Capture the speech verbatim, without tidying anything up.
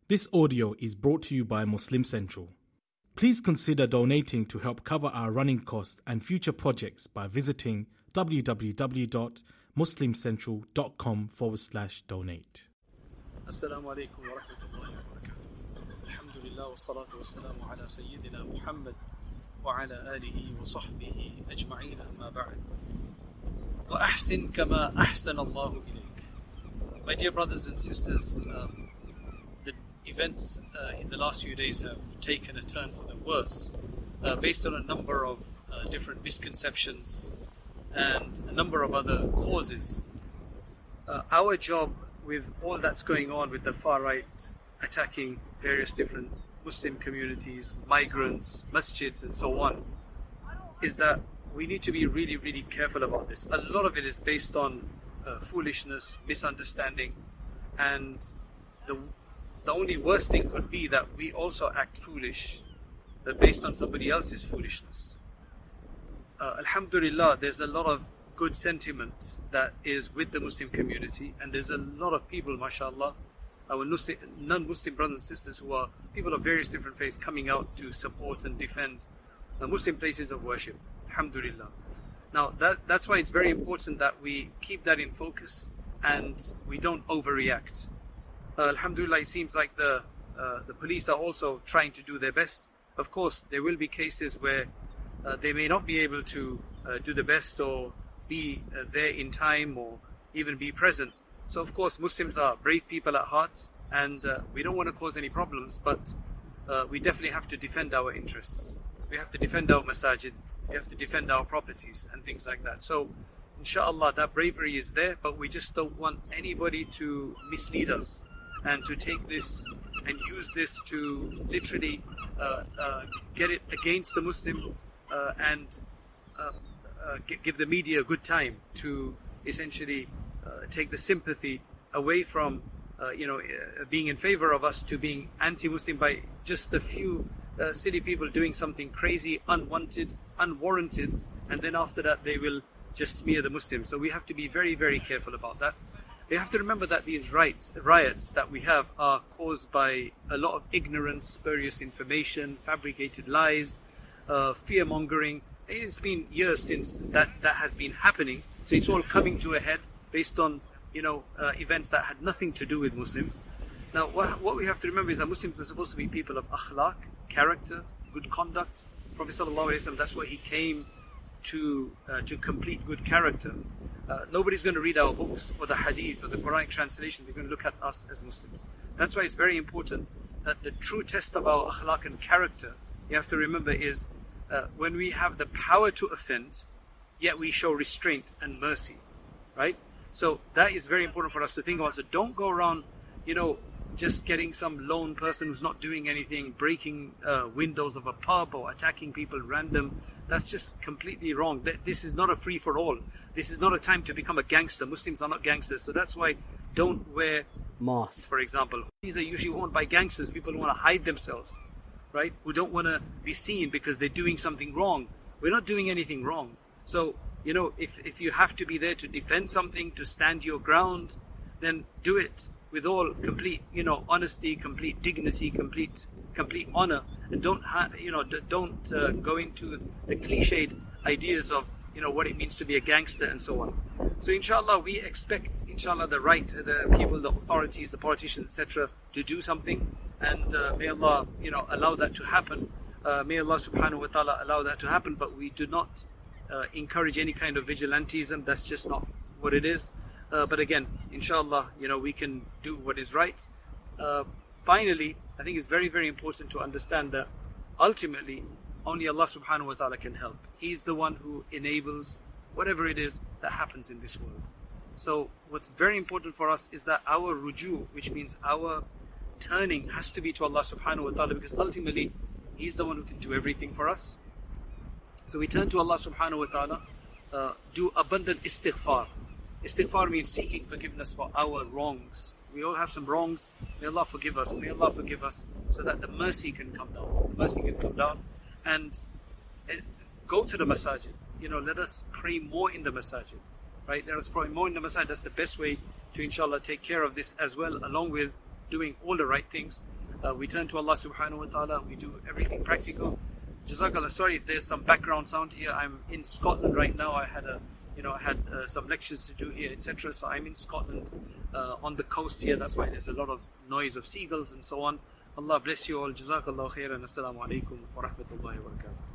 This audio is brought to you by Muslim Central. Please consider donating to help cover our running costs and future projects by visiting www.muslimcentral.com forward slash donate. Assalamu alaikum wa rahmatullahi wa barakatuh. Alhamdulillah wa salatu wa salamu ala Sayyidina Muhammad wa ala alihi wa sahbihi ajma'in amma ba'd. Wa ahsin kama ahsan Allahu ilayk. My dear brothers and sisters, um, the events uh, in the last few days have taken a turn for the worse uh, based on a number of uh, different misconceptions and a number of other causes. Uh, our job with all that's going on with the far right attacking various different Muslim communities, migrants, masjids and so on, is that we need to be really, really careful about this. A lot of it is based on uh, foolishness, misunderstanding, and the the only worst thing could be that we also act foolish uh, based on somebody else's foolishness. Uh, Alhamdulillah, there's a lot of good sentiment that is with the Muslim community, and there's a lot of people, mashallah, our non-Muslim brothers and sisters who are people of various different faiths coming out to support and defend uh, Muslim places of worship. Alhamdulillah. Now that that's why it's very important that we keep that in focus and we don't overreact. Uh, Alhamdulillah, it seems like the uh, the police are also trying to do their best. Of course, there will be cases where uh, they may not be able to uh, do the best or be uh, there in time or even be present. So of course, Muslims are brave people at heart, and uh, we don't want to cause any problems, but uh, we definitely have to defend our interests. We have to defend our masajid, we have to defend our properties and things like that. So inshallah, that bravery is there, but we just don't want anybody to mislead us and to take this and use this to literally uh, uh, get it against the Muslim uh, and uh, uh, give the media a good time to essentially uh, take the sympathy away from uh, you know uh, being in favor of us to being anti-Muslim by just a few uh, silly people doing something crazy, unwanted, unwarranted, and then after that they will just smear the Muslims. So we have to be very, very careful about that. We have to remember that these riots, riots that we have are caused by a lot of ignorance, spurious information, fabricated lies, uh, fear-mongering. It's been years since that, that has been happening. So it's all coming to a head based on, you know, uh, events that had nothing to do with Muslims. Now, what, what we have to remember is that Muslims are supposed to be people of akhlaq, character, good conduct. Prophet Sallallahu Alaihi Wasallam, that's what he came to uh, to complete good character. Uh, nobody's going to read our books or the hadith or the Quranic translation. They're going to look at us as Muslims. That's why it's very important that the true test of our akhlaq and character, you have to remember, is uh, when we have the power to offend, yet we show restraint and mercy, right? So that is very important for us to think about. So don't go around, you know, just getting some lone person who's not doing anything, breaking uh, windows of a pub or attacking people random. That's just completely wrong. This is not a free-for-all. This is not a time to become a gangster. Muslims are not gangsters. So that's why don't wear masks, for example. These are usually worn by gangsters, people who want to hide themselves, right? Who don't want to be seen because they're doing something wrong. We're not doing anything wrong. So, you know, if, if you have to be there to defend something, to stand your ground, then do it with all complete, you know, honesty, complete dignity, complete, complete honor, and don't, ha- you know, d- don't uh, go into the cliched ideas of, you know, what it means to be a gangster and so on. So, inshallah, we expect, inshallah, the right, the people, the authorities, the politicians, et cetera, to do something, and uh, may Allah, you know, allow that to happen. Uh, may Allah Subhanahu wa Taala allow that to happen. But we do not uh, encourage any kind of vigilantism. That's just not what it is. Uh, but again, inshallah, you know, we can do what is right. Uh, finally, I think it's very, very important to understand that ultimately, only Allah subhanahu wa ta'ala can help. He's the one who enables whatever it is that happens in this world. So what's very important for us is that our ruju, which means our turning, has to be to Allah subhanahu wa ta'ala, because ultimately, He's the one who can do everything for us. So we turn to Allah subhanahu wa ta'ala, uh, do abundant istighfar. Istighfar means seeking forgiveness for our wrongs. We all have some wrongs. May Allah forgive us. May Allah forgive us so that the mercy can come down. The mercy can come down. And uh, go to the masajid. You know, let us pray more in the masajid. Right? Let us pray more in the masajid. That's the best way to, inshallah, take care of this as well, along with doing all the right things. Uh, we turn to Allah subhanahu wa ta'ala, we do everything practical. Jazakallah, sorry if there's some background sound here. I'm in Scotland right now. I had a, you know, I had uh, some lectures to do here, et cetera. So I'm in Scotland, uh, on the coast here. That's why there's a lot of noise of seagulls and so on. Allah bless you all. Jazakallah khairan. Assalamu alaikum wa rahmatullahi wa barakatuh.